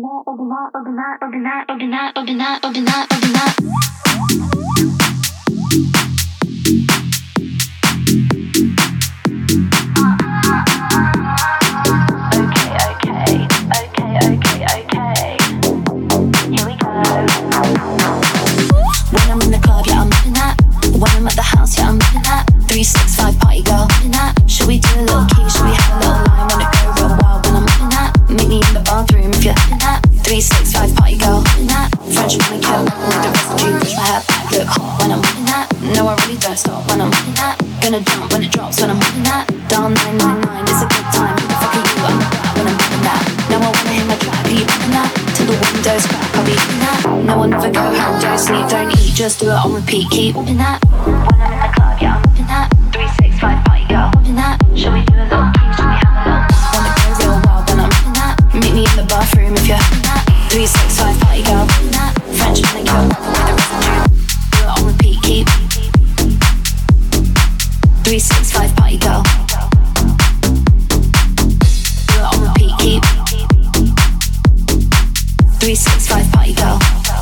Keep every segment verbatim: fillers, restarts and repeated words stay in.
Just do it on repeat, keep moving that. When I'm in the club, yeah, I'm moving that. three sixty-five party girl, moving that. Should we do a little key? Should we have a little? Wanna go real wild when I'm moving that. Meet me in the bathroom if you're moving that. three sixty-five party girl, moving that. French manicure with the residue. Do it on repeat, keep. three sixty-five party girl. Do it on repeat, keep. three sixty-five party girl.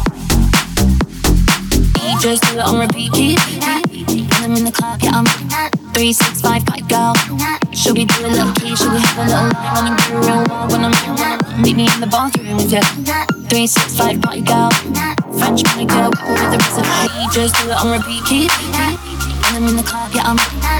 Just do it on repeat, keep. When I'm in the club, yeah, I'm three six five pipe girl. Should we do a little key? Should we have a little line? Wanna go real wild when I'm meet me in the bathroom if you're three six five pipe girl. French manicure with the recipe. Just do it on repeat, keep. When I'm in the club, yeah, I'm